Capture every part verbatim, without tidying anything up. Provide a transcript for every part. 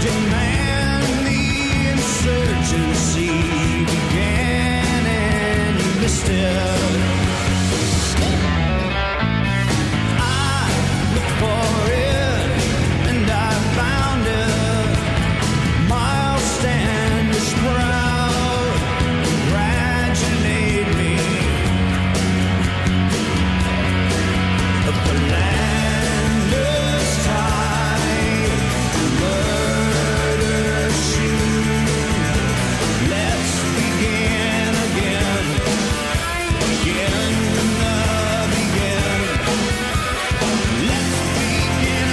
demand the insurgency began and you missed it. I looked for it and I found it. Miles Standish proud, congratulate me. The land is tied, murder shoot. Let's begin again, begin the begin. Let's begin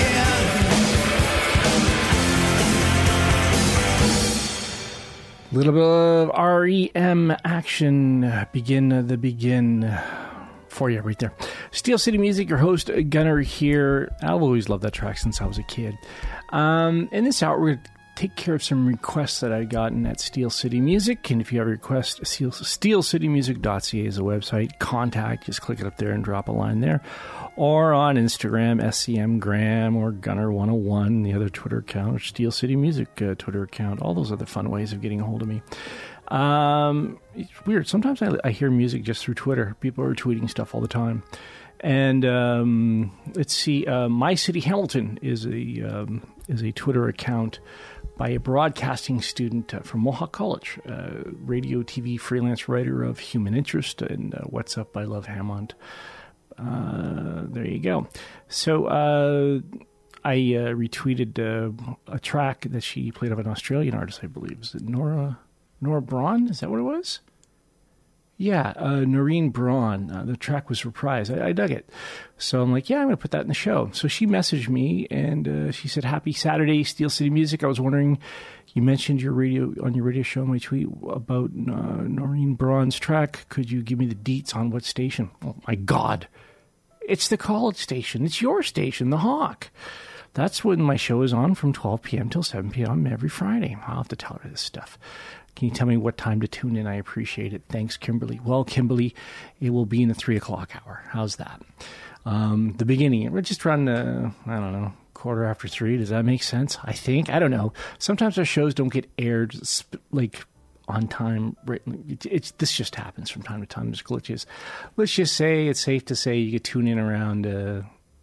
again. Little bit of R E M action. Begin the begin for you right there. Steel City Music, your host, Gunner here. I've always loved that track since I was a kid. Um, in this hour, we're going to take care of some requests that I've gotten at Steel City Music. And if you have a request, steel, steel city music dot c a is a website. Contact, just click it up there and drop a line there. Or on Instagram, S C M Graham, or Gunner one oh one, the other Twitter account, or Steel City Music uh, Twitter account. All those other fun ways of getting a hold of me. Um, it's weird. Sometimes I, I hear music just through Twitter. People are tweeting stuff all the time. And um, let's see, uh, My City Hamilton is a um, is a Twitter account by a broadcasting student uh, from Mohawk College, uh, radio, T V freelance writer of Human Interest and uh, What's Up, I Love Hammond. Uh, there you go. So uh, I uh, retweeted uh, a track that she played of an Australian artist, I believe. Is it Nora Nora Braun? Is that what it was? Yeah, uh, Noreen Braun. Uh, the track was reprised. I, I dug it. So I'm like, yeah, I'm going to put that in the show. So she messaged me, and uh, she said, happy Saturday, Steel City Music. I was wondering, you mentioned your radio on your radio show in my tweet about uh, Noreen Braun's track. Could you give me the deets on what station? Oh, my God. It's the college station. It's your station, The Hawk. That's when my show is on from twelve p.m. till seven p.m. every Friday. I'll have to tell her this stuff. Can you tell me what time to tune in? I appreciate it. Thanks, Kimberly. Well, Kimberly, it will be in the three o'clock hour. How's that? Um, the beginning. We're just around, uh, I don't know, quarter after three. Does that make sense? I think. I don't know. Sometimes our shows don't get aired, like, on time. It's, it's, this just happens from time to time. There's glitches. Let's just say it's safe to say you could tune in around uh,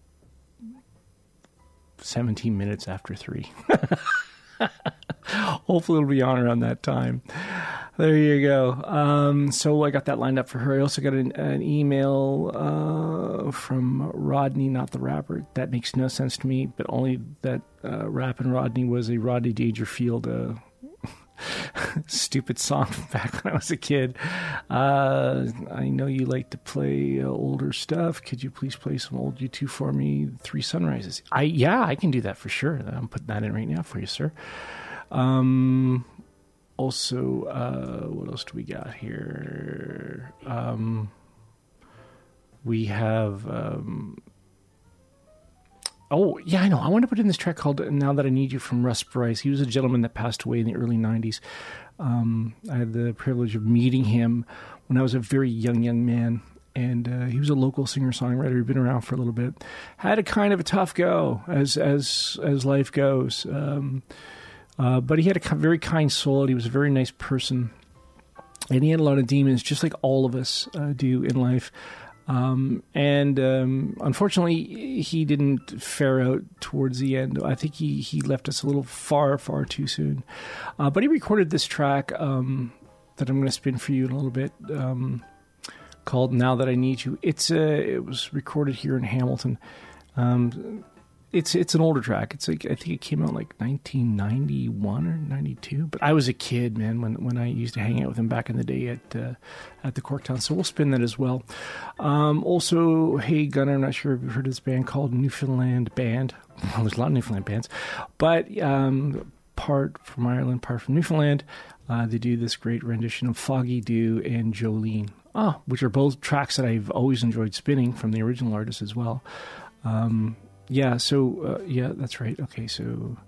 seventeen minutes after three. Hopefully it'll be on around that time. There you go. Um, so I got that lined up for her. I also got an, an email uh, from Rodney, not the rapper. That makes no sense to me, but only that uh, Rappin' Rodney was a Rodney Dangerfield uh, stupid song back when I was a kid. Uh, I know you like to play uh, older stuff. Could you please play some old U two for me? Three Sunrises. I Yeah, I can do that for sure. I'm putting that in right now for you, sir. Um, also, uh, what else do we got here? Um, we have, um, oh, yeah, I know. I want to put in this track called Now That I Need You from Russ Bryce. He was a gentleman that passed away in the early nineties. Um, I had the privilege of meeting him when I was a very young, young man. And uh, he was a local singer-songwriter. He'd been around for a little bit. Had a kind of a tough go, as as as life goes. Um Uh, but he had a very kind soul. He was a very nice person. And he had a lot of demons, just like all of us uh, do in life. Um, and um, unfortunately, he didn't fare out towards the end. I think he, he left us a little far, far too soon. Uh, but he recorded this track um, that I'm going to spin for you in a little bit um, called Now That I Need You. It's uh, It was recorded here in Hamilton. Um It's it's an older track. It's like I think it came out like nineteen ninety-one or ninety-two. But I was a kid, man, when when I used to hang out with him back in the day at uh, at the Corktown. So we'll spin that as well. Um, also, hey Gunner, I'm not sure if you've heard of this band called Newfoundland Band. Well, there's a lot of Newfoundland bands, but um, part from Ireland, part from Newfoundland. Uh, they do this great rendition of Foggy Dew and Jolene, oh, which are both tracks that I've always enjoyed spinning from the original artist as well. Um, Yeah, so, uh, yeah, that's right. Okay, so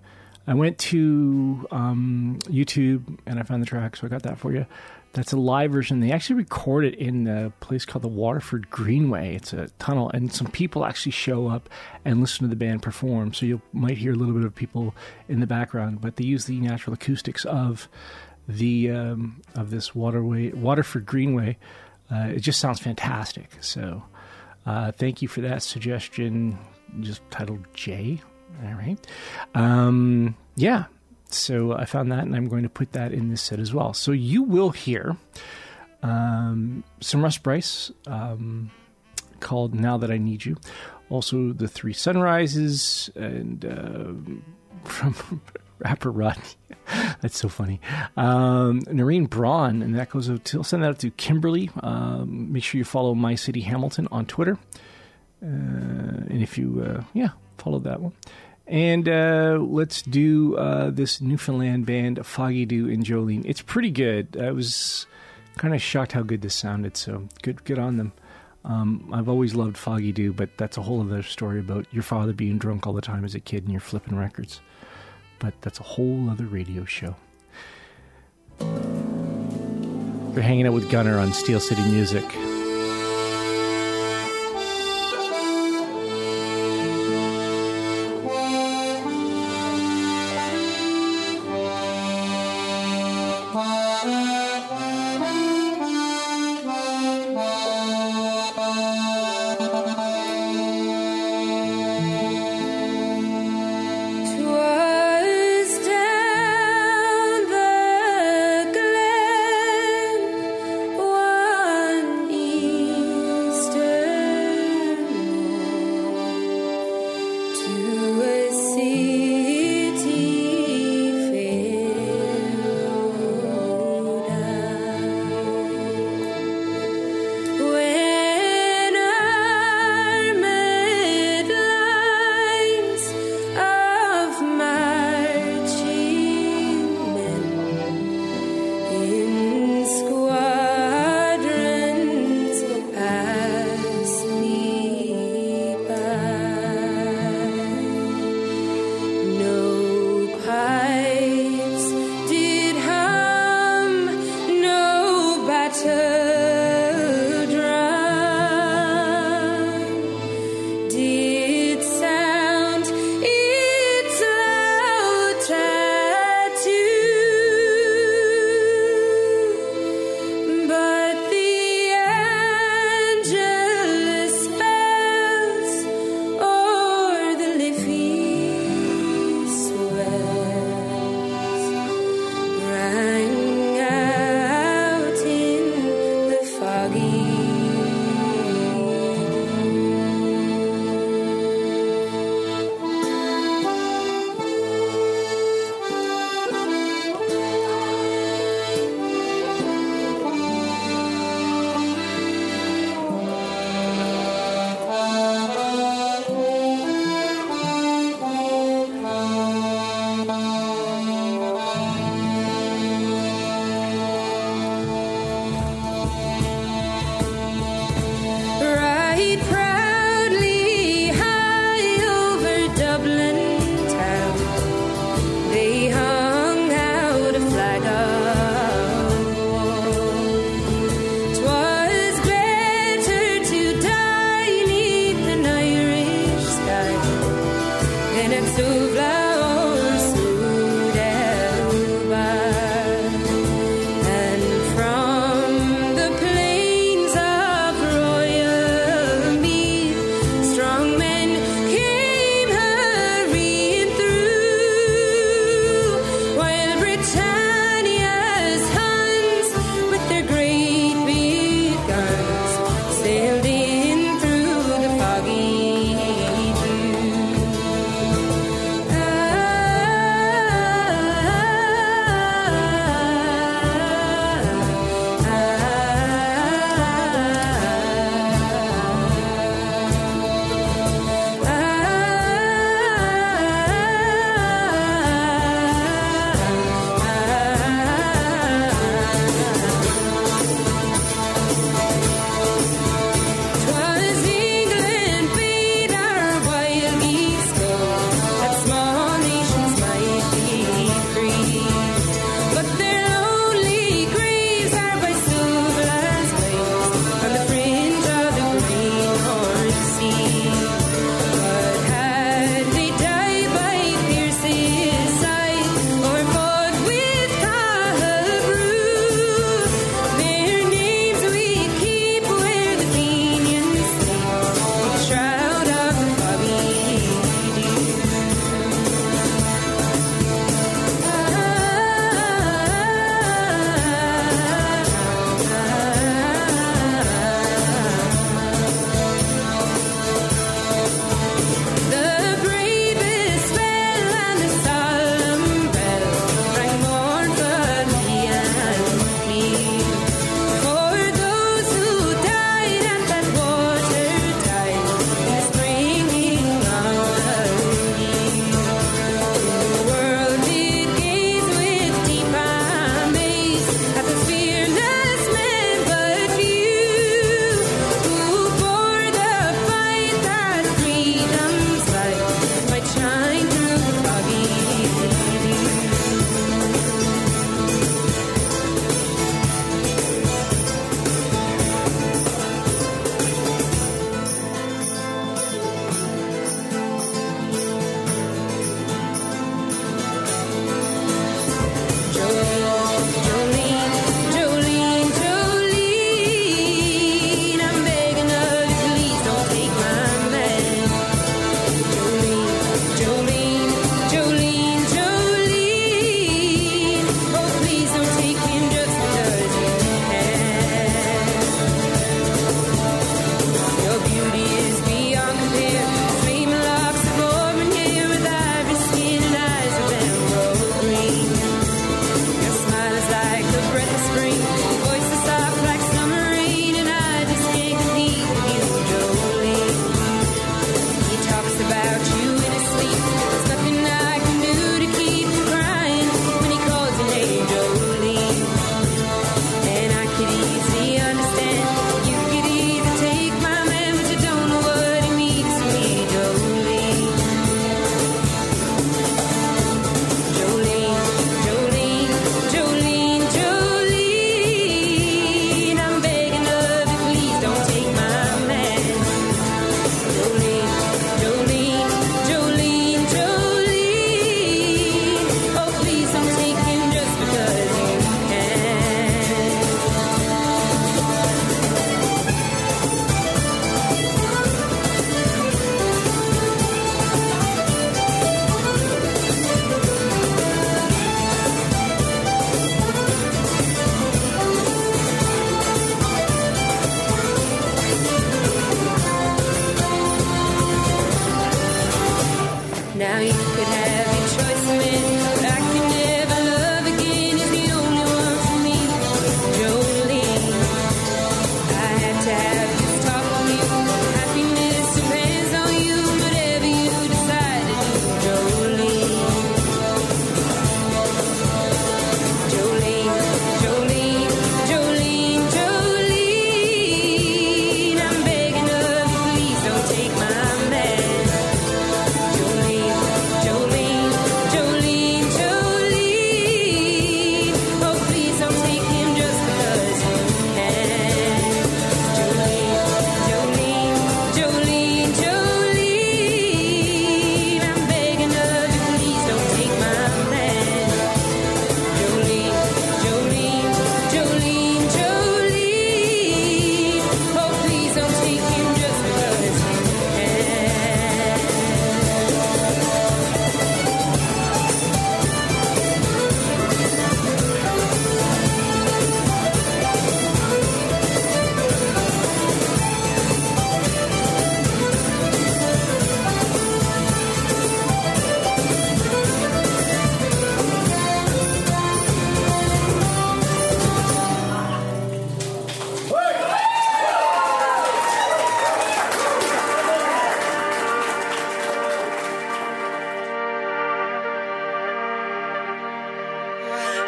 I went to um, YouTube and I found the track, so I got that for you. That's a live version. They actually record it in a place called the Waterford Greenway. It's a tunnel, and some people actually show up and listen to the band perform. So you might hear a little bit of people in the background, but they use the natural acoustics of the um, of this waterway, Waterford Greenway. Uh, it just sounds fantastic. So uh, thank you for that suggestion, just titled J. All right. Um, yeah. So I found that, and I'm going to put that in this set as well. So you will hear um, some Russ Bryce um, called Now That I Need You. Also the Three Sunrises and uh, from rapper Rodney. That's so funny. Um, Noreen Braun, and that goes out to, I'll send that out to Kimberly. Um, make sure you follow My City Hamilton on Twitter. Uh, and if you, uh, yeah, follow that one. And uh, let's do uh, this Newfoundland band, Foggy Dew and Jolene. It's pretty good. I was kind of shocked how good this sounded, so good good on them. Um, I've always loved Foggy Dew, but that's a whole other story about your father being drunk all the time as a kid and you're flipping records. But that's a whole other radio show. We're hanging out with Gunner on Steel City Music. One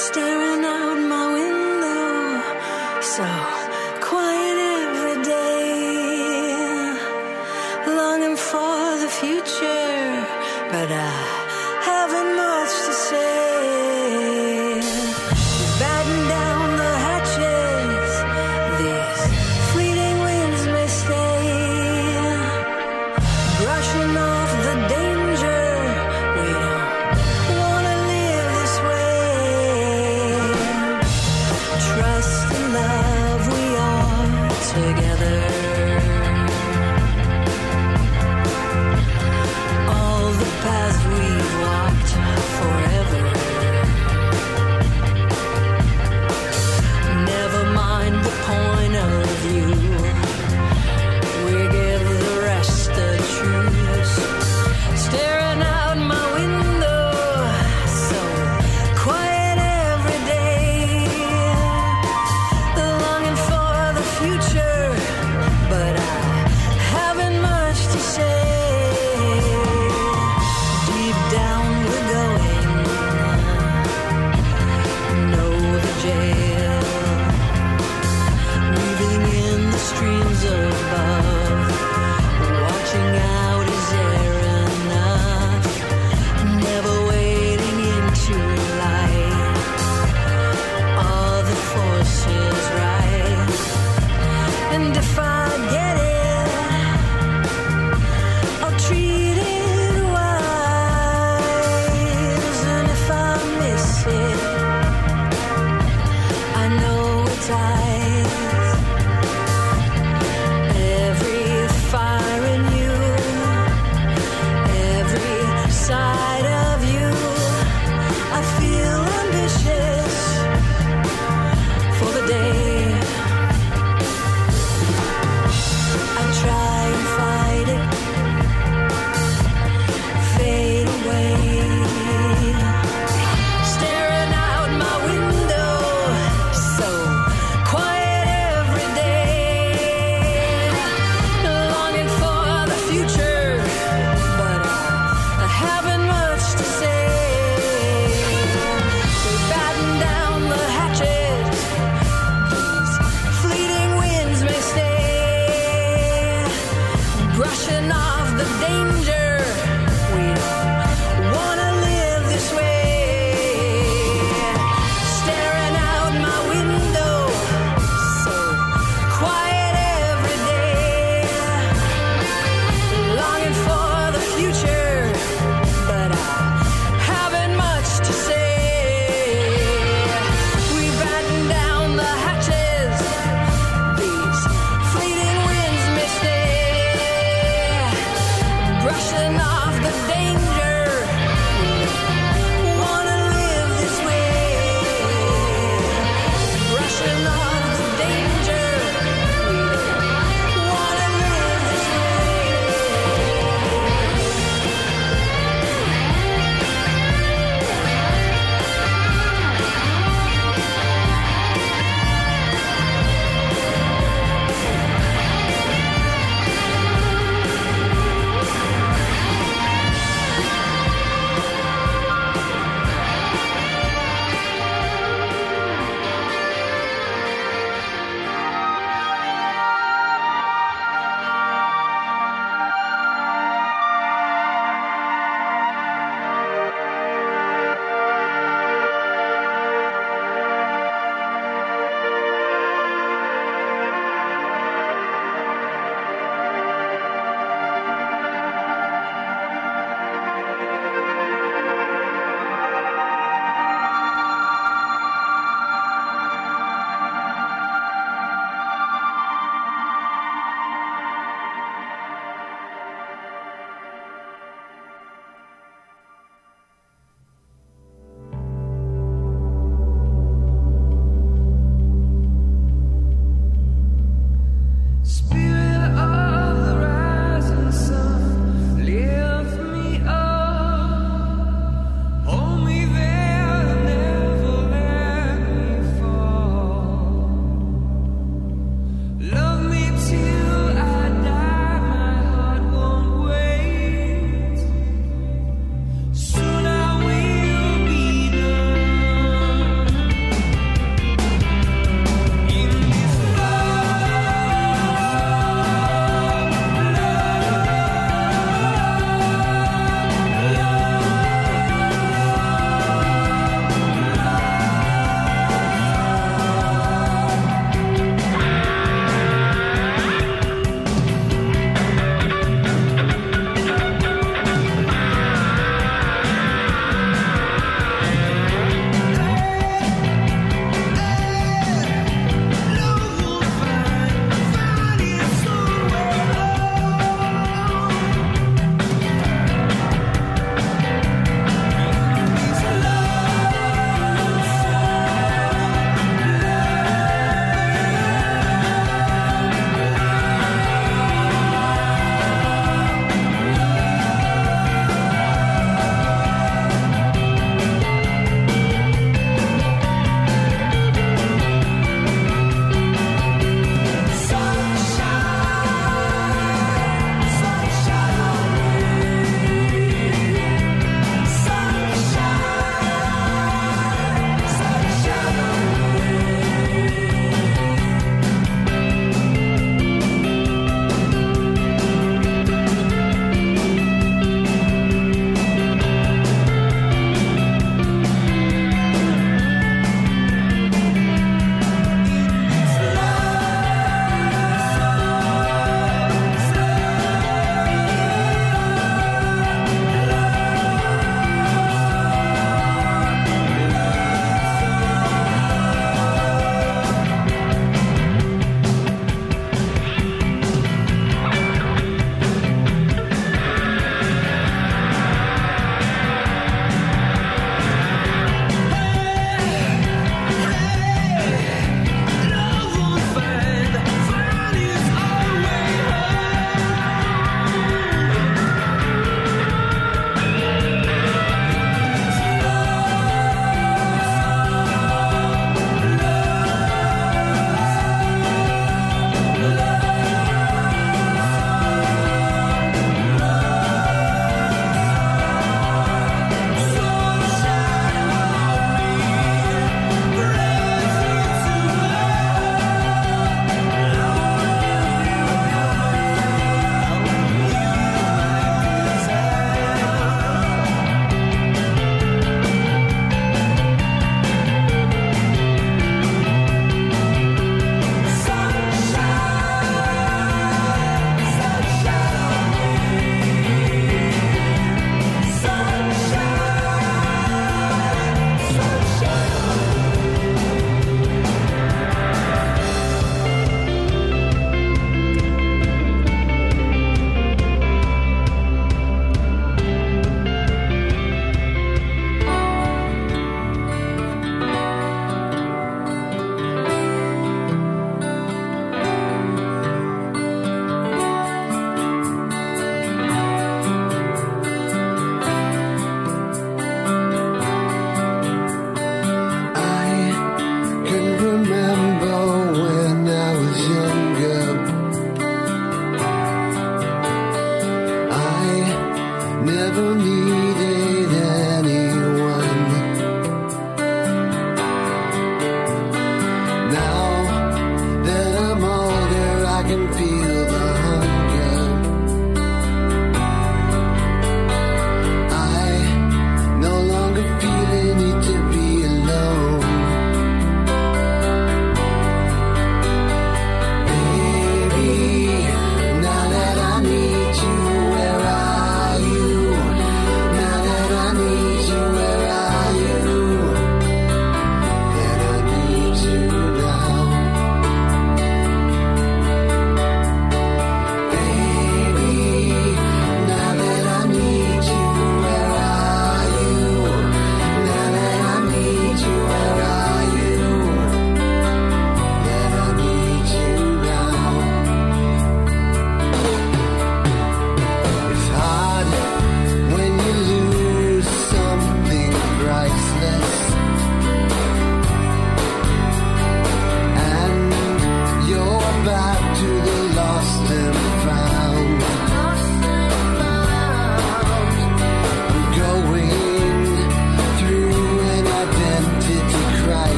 staring out my window, so quiet every day, longing for the future, but I haven't much to say. Batten down the hatches, these fleeting winds may stay, brushing off the danger. We don't wanna live this way. Trust and love, we are together. All the past we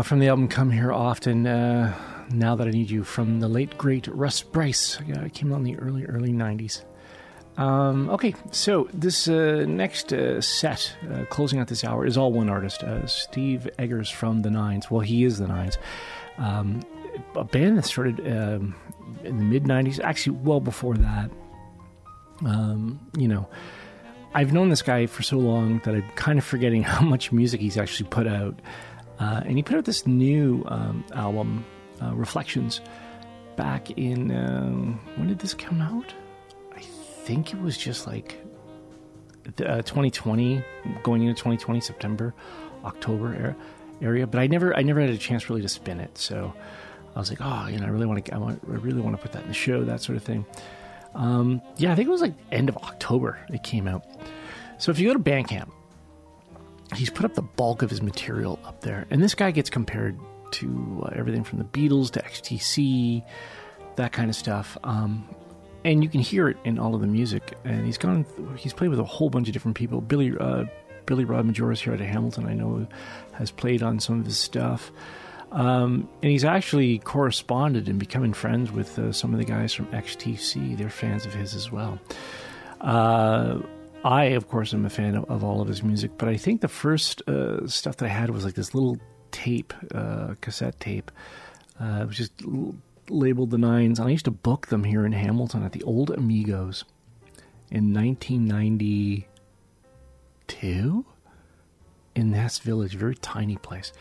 Uh, from the album Come Here Often, uh, Now That I Need You, from the late, great Russ Bryce. Uh, it came out in the early, early nineties. Um, okay, so this uh, next uh, set, uh, closing out this hour, is all one artist, uh, Steve Eggers from The Nines. Well, he is The Nines. Um, a band that started um, in the mid-nineties, actually well before that. Um, you know, I've known this guy for so long that I'm kind of forgetting how much music he's actually put out. Uh, and he put out this new um, album, uh, Reflections, back in, um, when did this come out? I think it was just like uh, twenty twenty, going into twenty twenty, September, October era, area. But I never, I never had a chance really to spin it. So I was like, oh, you know, I really want to, I, want, I really want to put that in the show, that sort of thing. Um, yeah, I think it was like end of October it came out. So if you go to Bandcamp, he's put up the bulk of his material up there. And this guy gets compared to uh, everything from the Beatles to X T C, that kind of stuff. Um, and you can hear it in all of the music. And he's gone, he's played with a whole bunch of different people. Billy, uh, Billy Rod Majoris here at Hamilton, I know, has played on some of his stuff. Um, and he's actually corresponded and becoming friends with uh, some of the guys from X T C. They're fans of his as well. Uh, I, of course, am a fan of, of all of his music, but I think the first uh, stuff that I had was like this little tape, uh, cassette tape, uh, which is l- labeled The Nines. And I used to book them here in Hamilton at the Old Amigos in nineteen ninety-two in Ness Village, a very tiny place.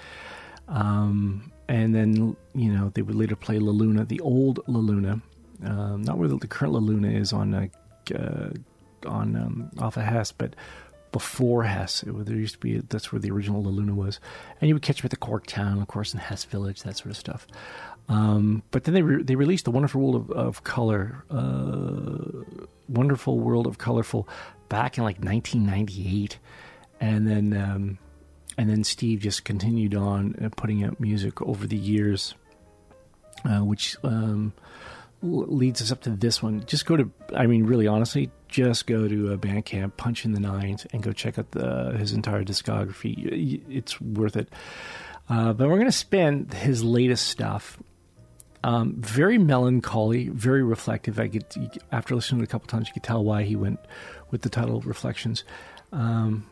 Um, and then, you know, they would later play La Luna, the old La Luna, um, not where the, the current La Luna is on, uh, uh, on, um, off of Hess, but before Hess. It, there used to be, that's where the original La Luna was. And you would catch them at the Cork Town, of course, in Hess Village, that sort of stuff. Um, but then they re- they released The Wonderful World of, of Color, uh, Wonderful World of Colorful back in like nineteen ninety-eight. And then, um, And then Steve just continued on uh, putting out music over the years, uh, which um, l- leads us up to this one. Just go to, I mean, really honestly, just go to uh, Bandcamp, punch in The Nines, and go check out the, his entire discography. It's worth it. Uh, but we're going to spin his latest stuff. Um, very melancholy, very reflective. I get after listening to it a couple times, you could tell why he went with the title Reflections. Um,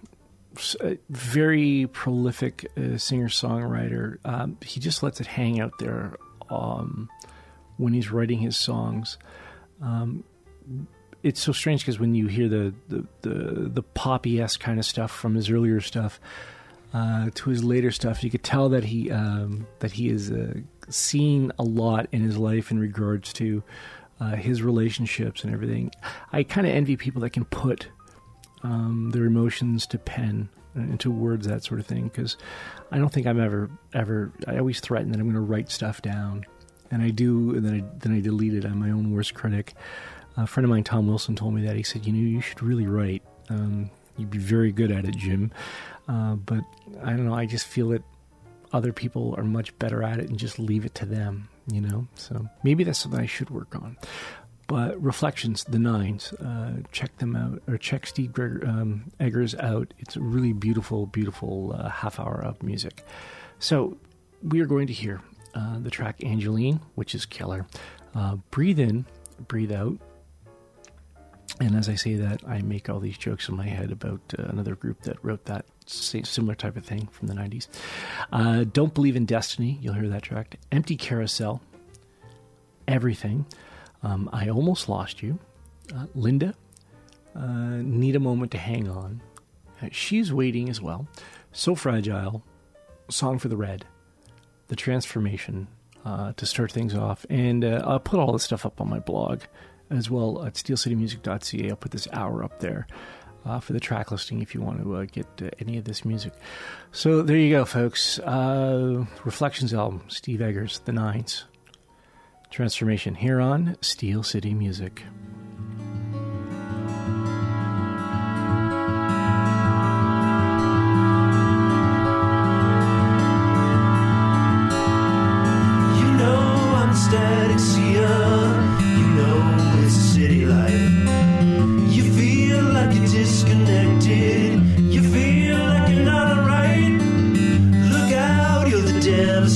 very prolific uh, singer-songwriter. Um, he just lets it hang out there um, when he's writing his songs. Um, it's so strange because when you hear the the, the, the poppy-esque kind of stuff from his earlier stuff uh, to his later stuff, you could tell that he um, that he is uh, seen a lot in his life in regards to uh, his relationships and everything. I kind of envy people that can put Um, their emotions to pen, into words, that sort of thing, because I don't think I'm ever, ever, I always threaten that I'm going to write stuff down, and I do, and then I, then I delete it. I'm my own worst critic. A friend of mine, Tom Wilson, told me that. He said, you know, you should really write. Um, you'd be very good at it, Jim. Uh, but I don't know, I just feel that other people are much better at it and just leave it to them, you know? So maybe that's something I should work on. But Reflections, The Nines, uh, check them out, or check Steve Gregor, um, Eggers out. It's a really beautiful, beautiful uh, half hour of music. So we are going to hear uh, the track Angeline, which is killer. Uh, breathe in, breathe out. And as I say that, I make all these jokes in my head about uh, another group that wrote that same, similar type of thing from the nineties. Uh, Don't Believe in Destiny, you'll hear that track. Empty Carousel, Everything. Um, I Almost Lost You, uh, Linda, uh, Need a Moment to Hang On, uh, She's Waiting as well, So Fragile, Song for the Red, The Transformation, uh, to start things off. And uh, I'll put all this stuff up on my blog as well at steel city music dot c a. I'll put this hour up there uh, for the track listing if you want to uh, get uh, any of this music. So there you go, folks. Uh, Reflections album, Steve Eggers, The Nines. Transformation here on Steel City Music. You know I'm a static seer. You know it's a city life. You feel like you're disconnected. You feel like you're not right. Look out, you're the devil.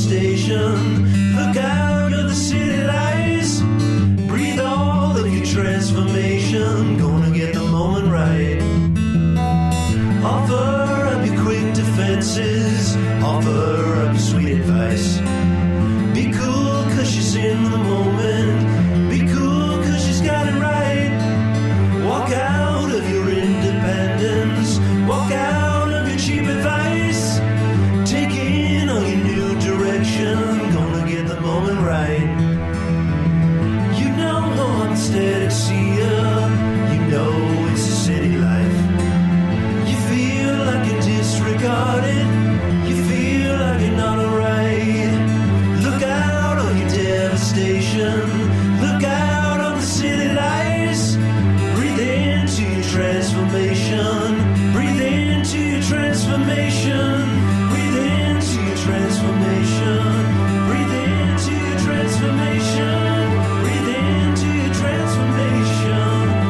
Offer up your quick defenses, offer up your sweet advice. Be cool cause she's in the moment, be cool cause she's got it right. Walk out of your independence, walk out of your cheap advice. Take in on your new direction, gonna get the moment right. You know I'm aesthetic seer, you know it's a city life. You feel like you're disregarded, you feel like you're not alright. Look out on your devastation, look out on the city lights. Breathe into your transformation, breathe into your transformation, breathe into your transformation, breathe into your transformation, breathe into your transformation.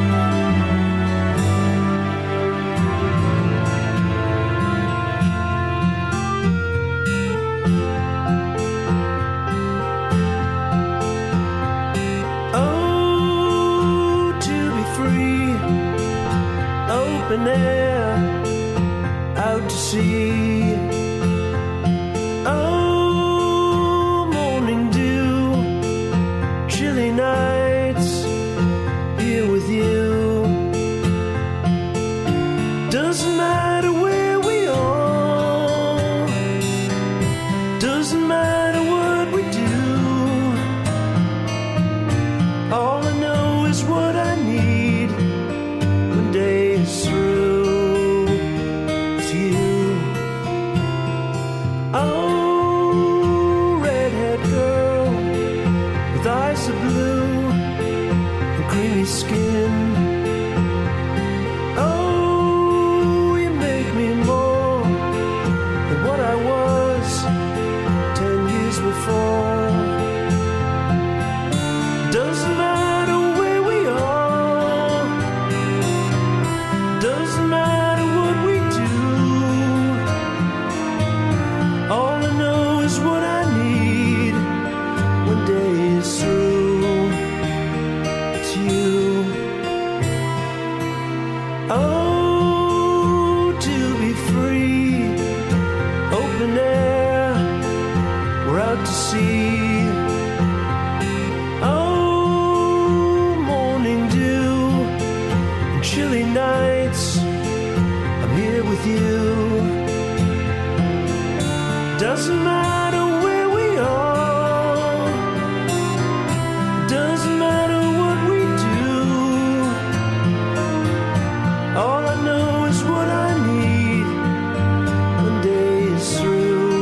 Oh, to be free, open air, out to sea. Oh, morning dew, chilly nights, here with you. Doesn't matter where we are, doesn't matter what we do. All I know is what I need when day is through. It's you. Oh, redhead girl with eyes of blue and creamy skin. Oh, you make me more than what I was ten years before. Doesn't matter where we are, doesn't matter what we do. All I know is what I need when day is through. It's you. Oh, to be free, open air, we're out to sea. Oh, morning dew and chilly nights, I'm here with you. Doesn't matter where we are, doesn't matter what we do. All I know is what I need when day is through.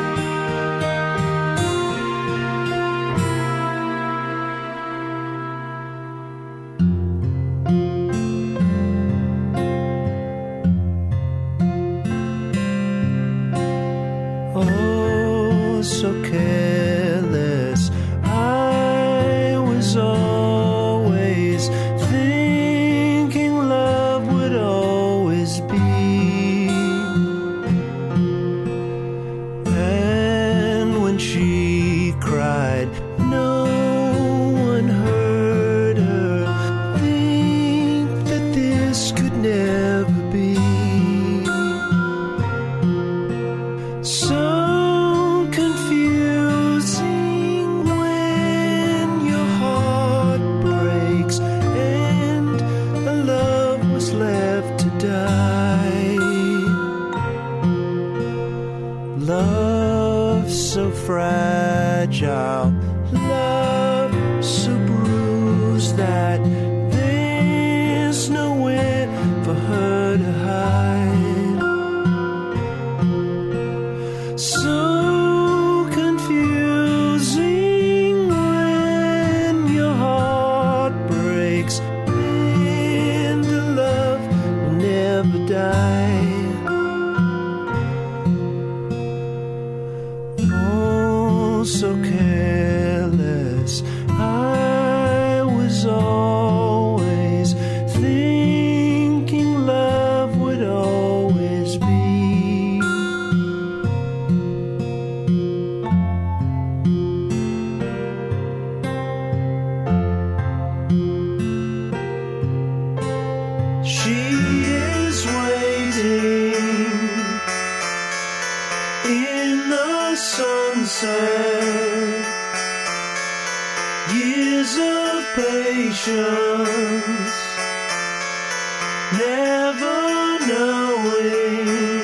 Oh, so careless. I was always thinking love would always be. And when she cried, no one heard her. Think that this could never be. So confusing when your heart breaks and a love was left to die. Love so fragile, love so bruised that there's nowhere for her to hide. So confusing when your heart breaks and the love will never die. Oh, so careless. I was always thinking love would always be. She is waiting situations, never knowing.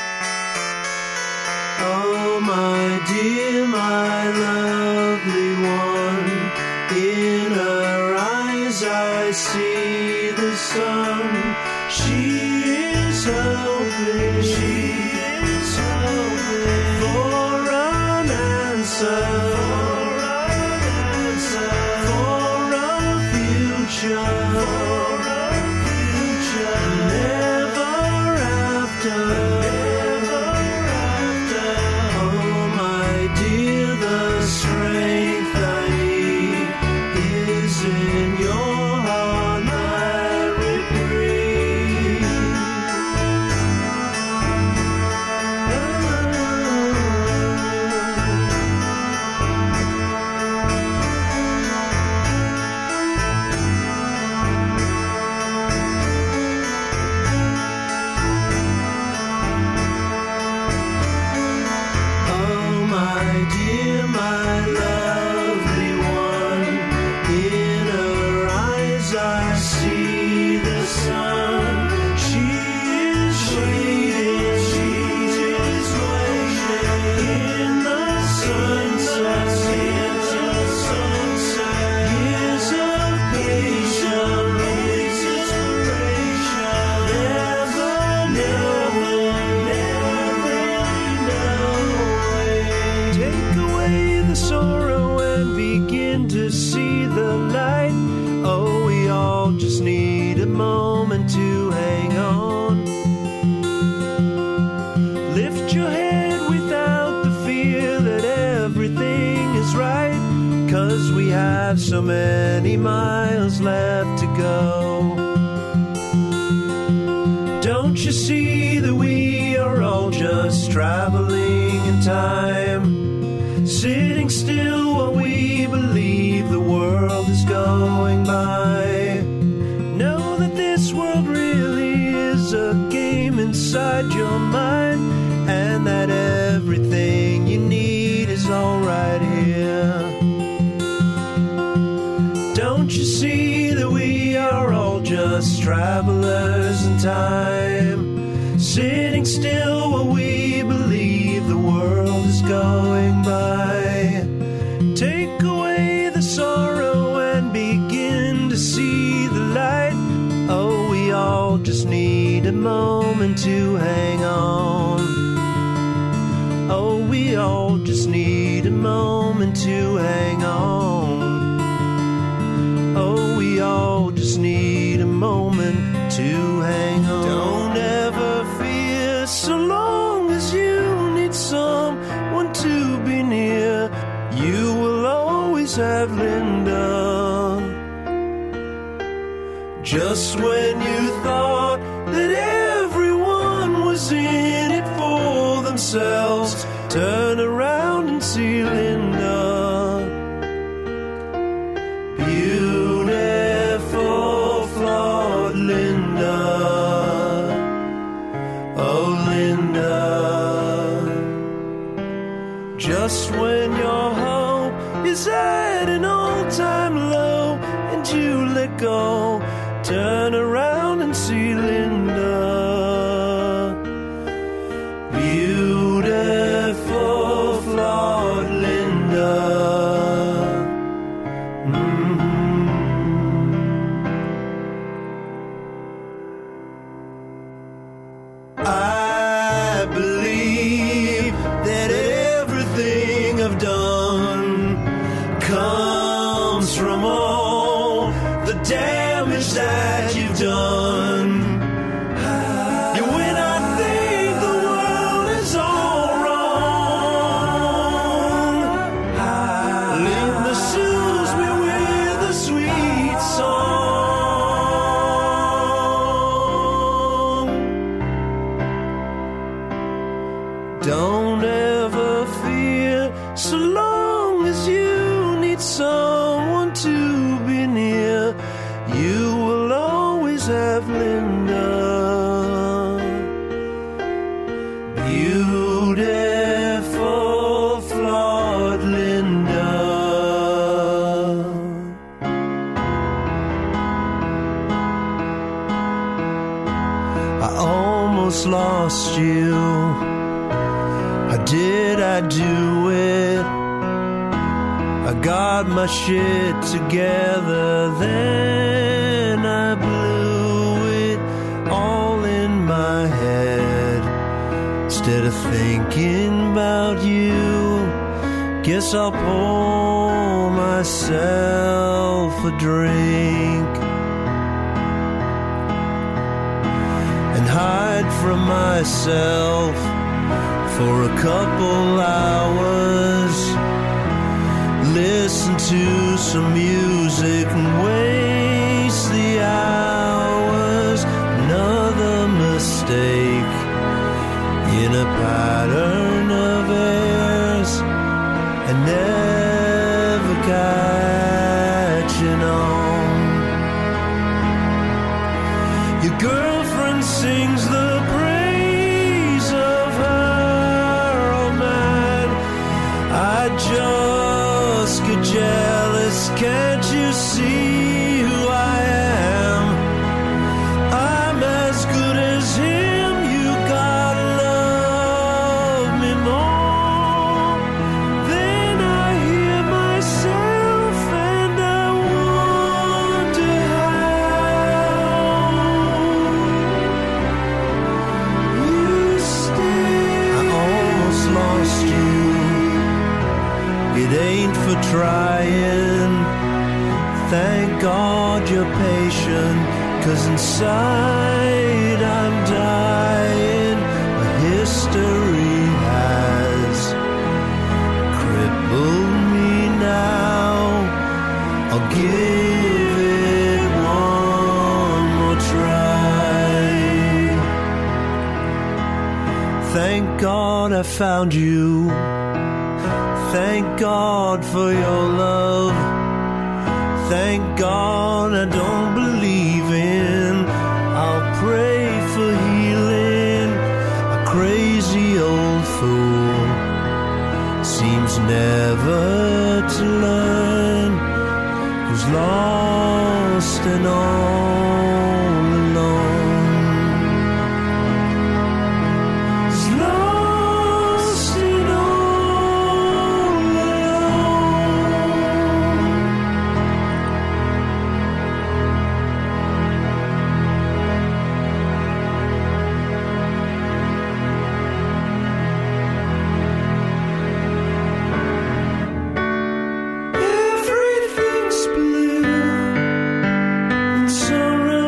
Oh, my dear, my lovely one, in her eyes I see the sun. She is hoping, she is hoping for an answer, for an answer, for a future, for a future, never after, never after. Oh, my dear, the strength I need is in your heart, my so many miles left to go. Don't you see that we are all just traveling in time, sitting still while we believe the world is going by? Know that this world really is a game inside your mind, and that everything you need is all right here. Don't you see that we are all just travelers in time, sitting still while we believe the world is going by? Take away the sorrow and begin to see the light. Oh, we all just need a moment to hang on. Oh, we all just need a moment to hang on. Oh, we all just need a moment to hang on. Don't ever fear, so long as you need someone to be near, you will always have Linda. Just when you thought that everyone was in it for themselves, turn around and see Linda. Beautiful, flawed Linda. Oh, Linda. Just when your hope is at an all-time low and you let go, turn around and see Linda. Beautiful, flawed Linda. I believe that everything I've done comes from all the damage that you've done. And when I think the world is all wrong, Linda soothes me with a sweet song. Don't ever fear, so long as you need someone to be near, you will always have Linda. Beautiful, flawed Linda. you? How did I do it? I got my shit together, then I blew it all in my head. Instead of thinking about you, guess I'll pour myself a drink and hide from myself for a couple hours. Listen to some music and waste the hours. Another mistake in a pattern of errors and never catching on. Your girlfriend sings the praise of her old man. I just get jealous, can't you see who I am? I'm as good as him, you gotta love me more. Then I hear myself and I wonder how you stay. I almost lost you. It ain't for trying. Thank God you're patient, 'cause inside I'm dying. My history has crippled me now. I'll give it one more try. Thank God I found you. Thank God for your love. Thank God I don't believe in. I'll pray for healing. A crazy old fool seems never to learn. Who's lost and all alone. Who's lost and all sorrow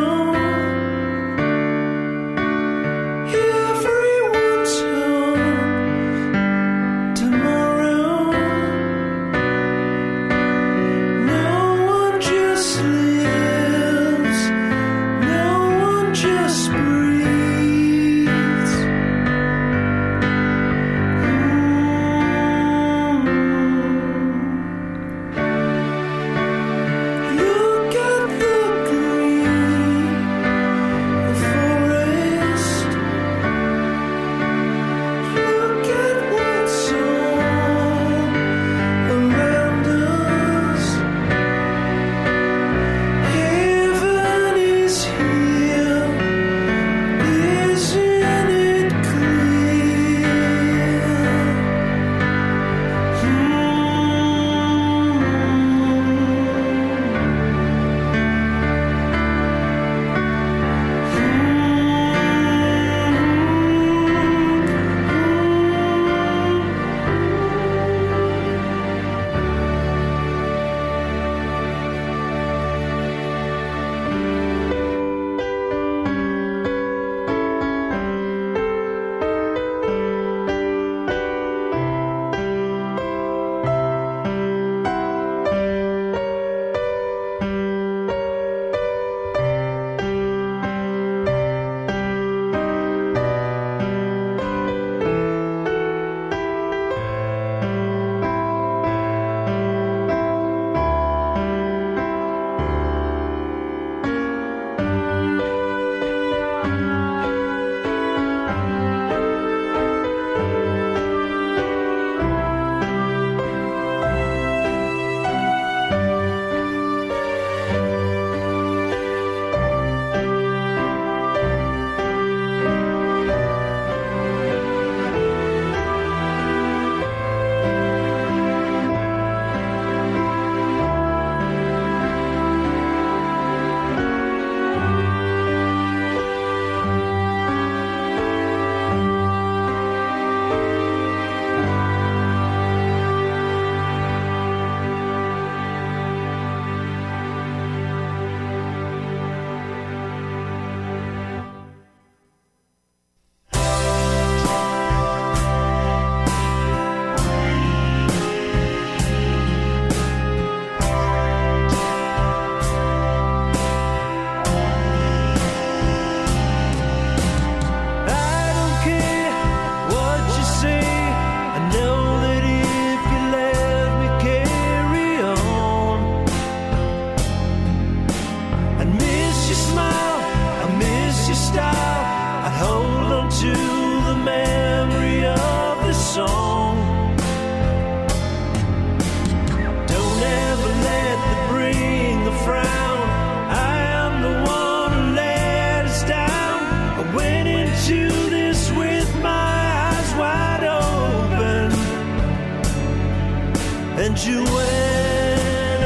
and you went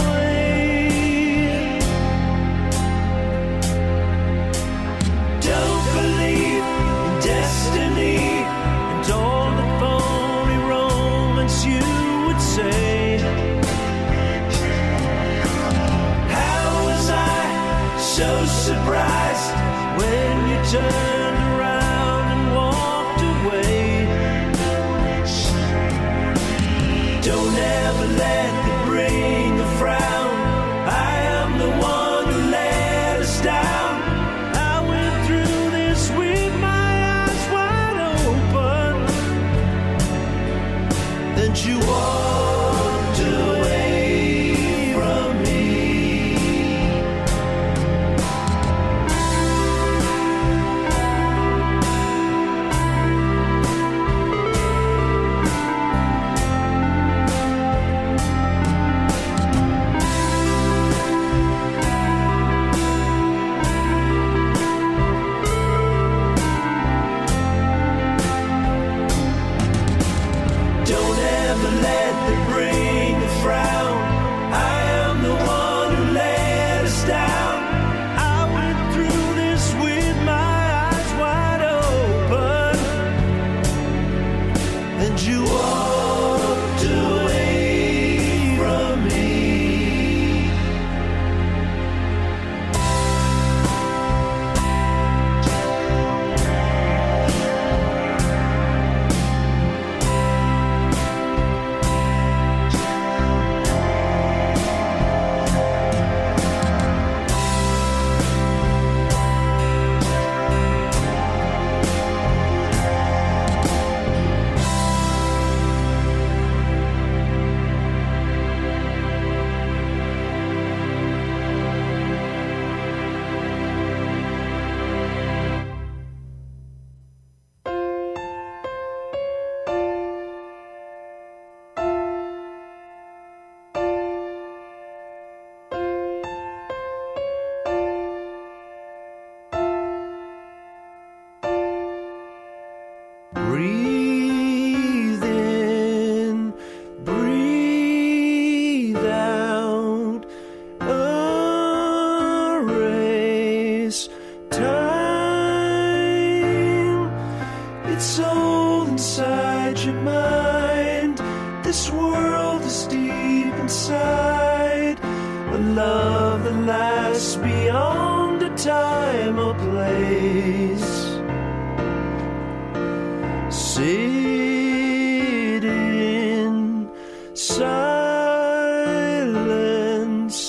away. Don't believe in destiny and all the phony romance you would say. How was I so surprised when you turned around and walked away? Don't ever let it bring a frown. I am the one who let us down. I went through this with my eyes wide open, and you walked away from me. Don't ever let them bring a frown. I am the one who let us down. I went through this with my eyes wide open, and you walked away from me. Breathe in, breathe out, erase time. It's all inside your mind. This world is deep inside. A love that lasts beyond a time or place. Sit in silence,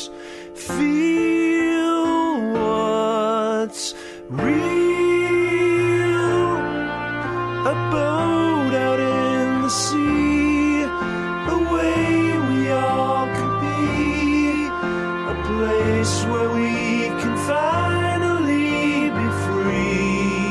feel what's real. A boat out in the sea, a way we all could be, a place where we can finally be free.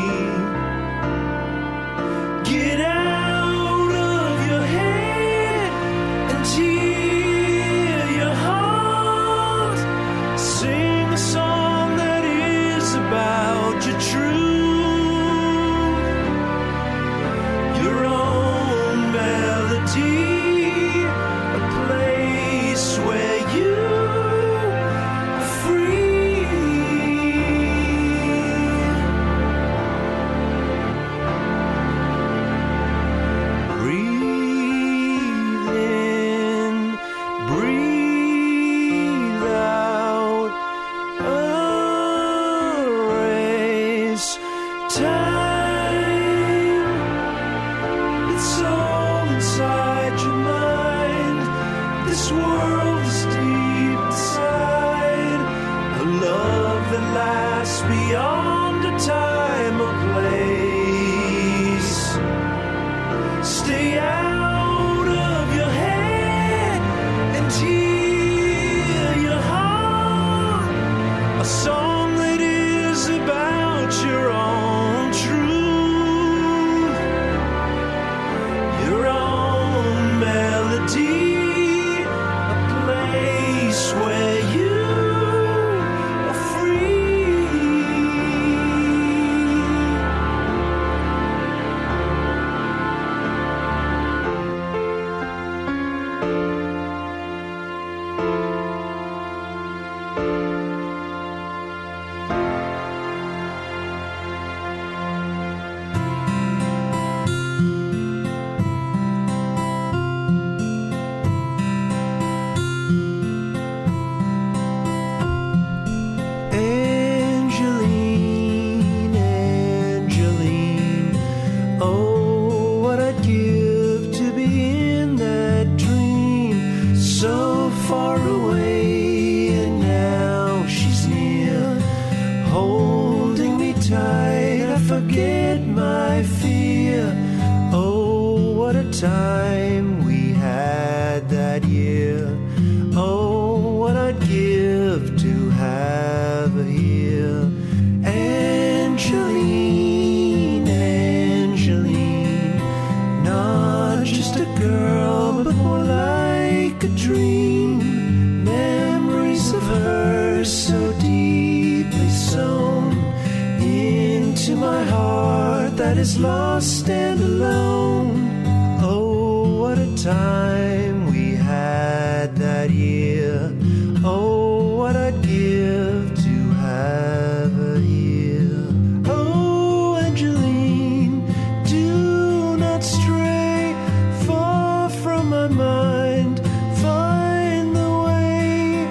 Get out of your head and hear your heart. Sing a song that is about your truth, your own melody, a place where you are free. Breathe in, breathe out, erase time. It's all inside your mind. This world is deep inside. A love that lasts beyond a time or place. Stay out of your head and hear your heart. A song that is about your own truth, your own melody, a place where you are free. time we had that year. Oh, what I'd give to have her here. Angeline, Angeline, not just a girl, but more like a dream. Memories of her so deeply sewn into my heart that is lost and alone. Oh, what a time we had that year. Oh, what I'd give to have her here. Oh, Angeline, do not stray far from my mind. Find the way,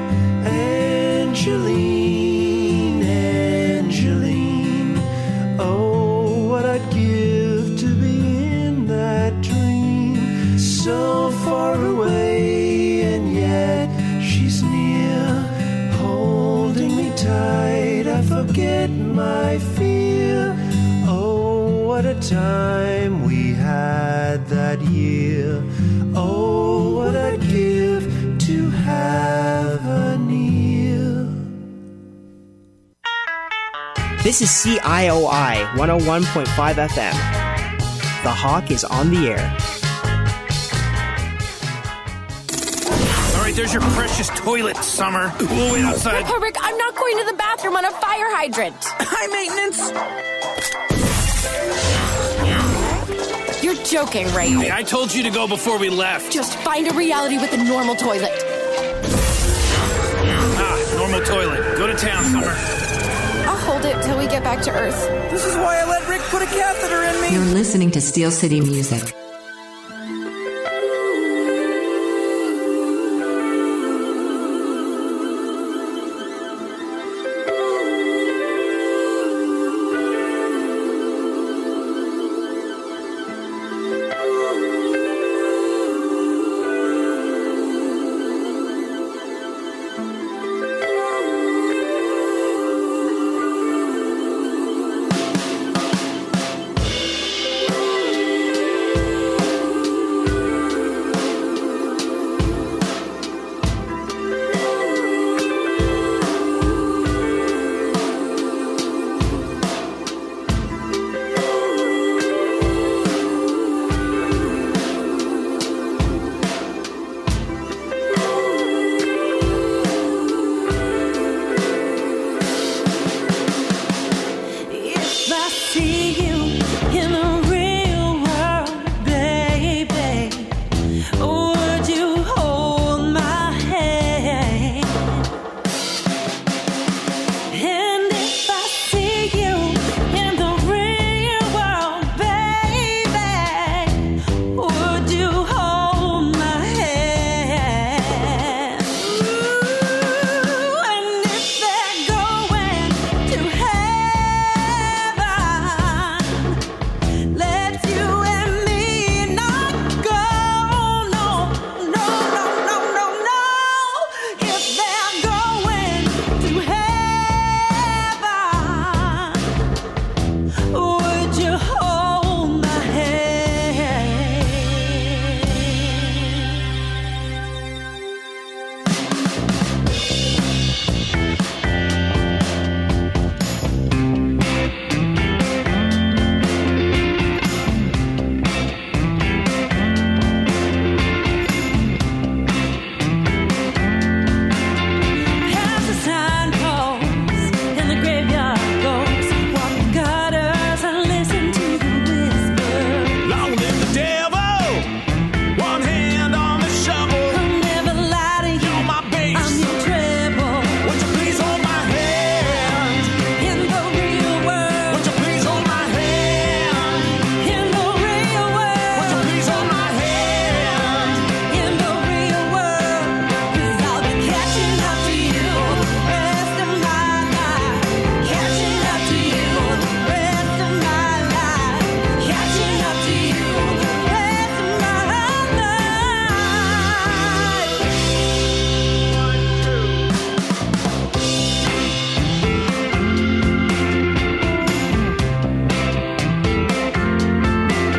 Angeline, Angeline. Oh, what I'd give to be in that dream. So far away and yet she's near, holding me tight. I forget my fear. Oh, what a time we had that year. Oh, what I'd give to have her near. This is C I O I one oh one point five F M. The Hawk is on the air. All right, there's your precious toilet, Summer. We'll wait outside. Rick, Rick, I'm not going to the bathroom on a fire hydrant. High maintenance. You're joking, right? Hey, I told you to go before we left. Just find a reality with a normal toilet. Ah, normal toilet. Go to town, Summer. I'll hold it till we get back to Earth. This is why I let Rick put a catheter in me. You're listening to Steel City Music.